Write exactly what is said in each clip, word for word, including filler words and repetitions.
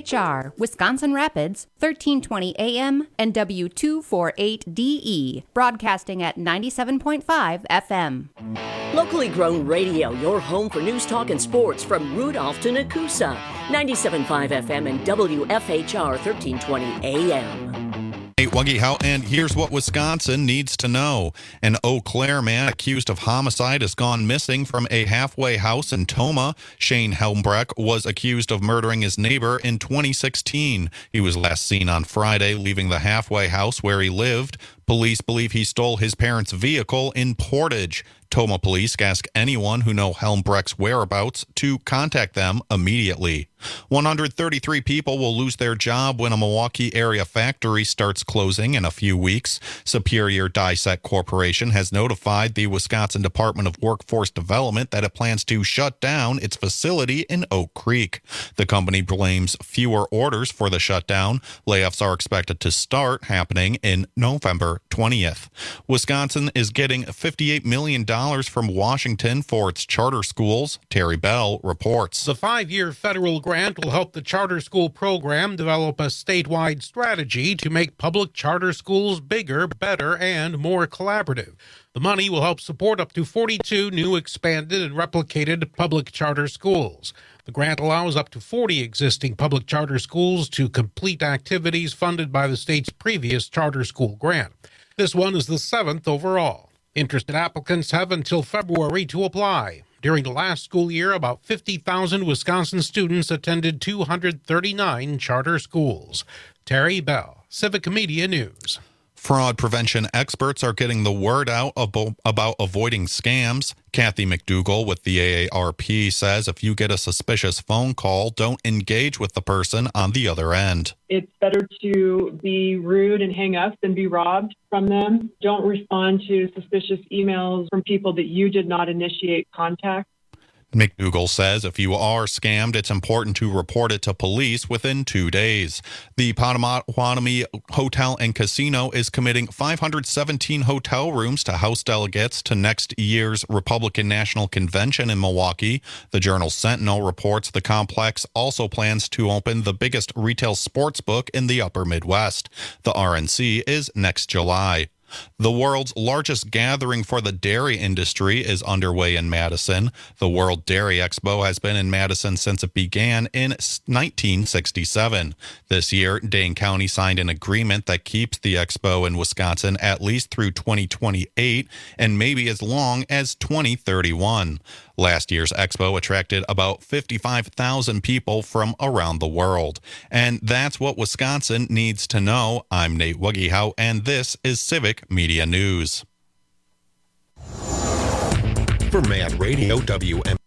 H R, Wisconsin Rapids, thirteen twenty A M and W two forty-eight D E, broadcasting at ninety-seven point five F M. Locally grown radio, your home for news, talk, and sports from Rudolph to Nakusa. ninety-seven point five F M and W F H R, thirteen twenty A M. Hey, Wuggy How, and here's what Wisconsin needs to know. An Eau Claire man accused of homicide has gone missing from a halfway house in Tomah. Shane Helmbrecht was accused of murdering his neighbor in twenty sixteen. He was last seen on Friday leaving the halfway house where he lived. Police believe he stole his parents' vehicle in Portage. Tomah police ask anyone who know Helmbrecht's whereabouts to contact them immediately. one hundred thirty-three people will lose their job when a Milwaukee area factory starts closing in a few weeks. Superior Die-Set Corporation has notified the Wisconsin Department of Workforce Development that it plans to shut down its facility in Oak Creek. The company blames fewer orders for the shutdown. Layoffs are expected to start happening in November twentieth. Wisconsin is getting fifty-eight million dollars from Washington for its charter schools. Terry Bell reports. The five-year federal grant will help the charter school program develop a statewide strategy to make public charter schools bigger, better, and more collaborative. The money will help support up to forty-two new expanded and replicated public charter schools. The grant allows up to forty existing public charter schools to complete activities funded by the state's previous charter school grant. This one is the seventh overall. Interested applicants have until February to apply. During the last school year, about fifty thousand Wisconsin students attended two hundred thirty-nine charter schools. Terry Bell, Civic Media News. Fraud prevention experts are getting the word out about avoiding scams. Kathy McDougall with the A A R P says if you get a suspicious phone call, don't engage with the person on the other end. It's better to be rude and hang up than be robbed from them. Don't respond to suspicious emails from people that you did not initiate contact. McDougall says if you are scammed, it's important to report it to police within two days. The Potawatomi Hotel and Casino is committing five hundred seventeen hotel rooms to House delegates to next year's Republican National Convention in Milwaukee. The Journal Sentinel reports the complex also plans to open the biggest retail sports book in the upper Midwest. The R N C is next July. The world's largest gathering for the dairy industry is underway in Madison. The World Dairy Expo has been in Madison since it began in nineteen sixty-seven. This year, Dane County signed an agreement that keeps the expo in Wisconsin at least through twenty twenty-eight and maybe as long as twenty thirty-one. Last year's expo attracted about fifty-five thousand people from around the world. And that's what Wisconsin needs to know. I'm Nate Wuggyhow, and this is Civic Media News. For Mad Radio, W M.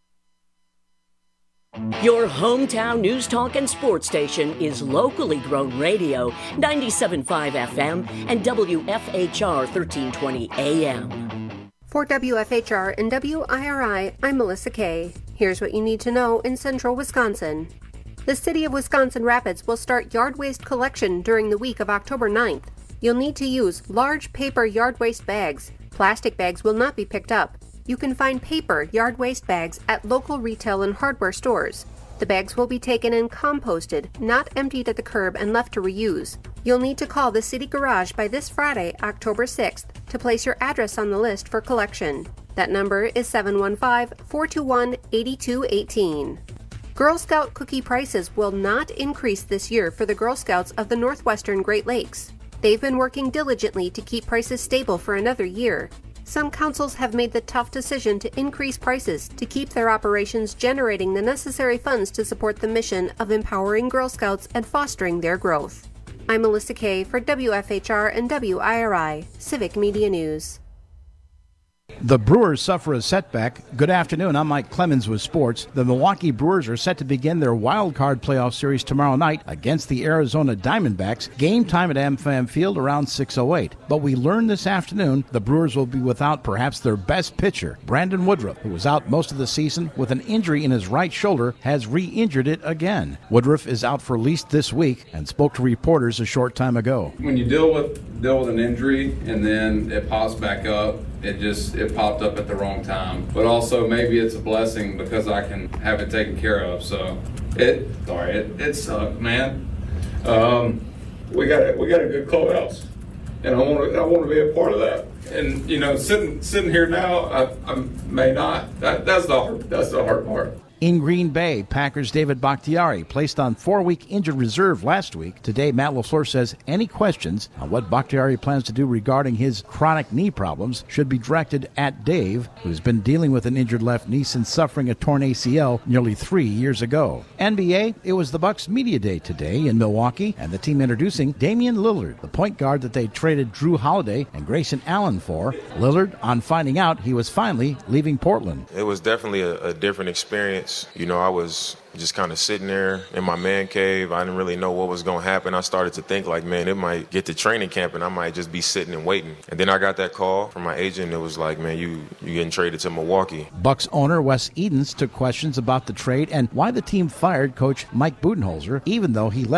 Your hometown news, talk, and sports station is locally grown radio, ninety-seven point five F M and W F H R, thirteen twenty A M. For W F H R and W I R I, I'm Melissa Kay. Here's what you need to know in central Wisconsin. The City of Wisconsin Rapids will start yard waste collection during the week of October ninth. You'll need to use large paper yard waste bags. Plastic bags will not be picked up. You can find paper yard waste bags at local retail and hardware stores. The bags will be taken and composted, not emptied at the curb and left to reuse. You'll need to call the City Garage by this Friday, October sixth, to place your address on the list for collection. That number is seven one five, four two one, eight two one eight. Girl Scout cookie prices will not increase this year for the Girl Scouts of the Northwestern Great Lakes. They've been working diligently to keep prices stable for another year. Some councils have made the tough decision to increase prices to keep their operations generating the necessary funds to support the mission of empowering Girl Scouts and fostering their growth. I'm Melissa Kay for W F H R and W I R I, Civic Media News. The Brewers suffer a setback. Good afternoon, I'm Mike Clemens with sports. The Milwaukee Brewers are set to begin their wild card playoff series tomorrow night against the Arizona Diamondbacks. Game time at AmFam Field around six oh eight. But we learned this afternoon the Brewers will be without perhaps their best pitcher, Brandon Woodruff, who was out most of the season with an injury in his right shoulder, has re-injured it again. Woodruff is out for at least this week and spoke to reporters a short time ago. When you deal with deal with an injury and then it pops back up, it just it popped up at the wrong time. But also maybe it's a blessing because I can have it taken care of. So It sorry, it, it sucked, man. Um, we got a, we got a good clubhouse, and I want to I want to be a part of that. And you know, sitting sitting here now, I, I may not. That, that's the hard, that's the hard part. In Green Bay, Packers' David Bakhtiari placed on four-week injured reserve last week. Today, Matt LaFleur says any questions on what Bakhtiari plans to do regarding his chronic knee problems should be directed at Dave, who's been dealing with an injured left knee since suffering a torn A C L nearly three years ago. N B A, it was the Bucks Media Day today in Milwaukee, and the team introducing Damian Lillard, the point guard that they traded Drew Holiday and Grayson Allen for. Lillard, on finding out he was finally leaving Portland. It was definitely a, a different experience. You know, I was just kind of sitting there in my man cave. I didn't really know what was going to happen. I started to think like, man, it might get to training camp and I might just be sitting and waiting. And then I got that call from my agent. It was like, man, you you getting traded to Milwaukee. Bucks owner Wes Edens took questions about the trade and why the team fired coach Mike Budenholzer, even though he left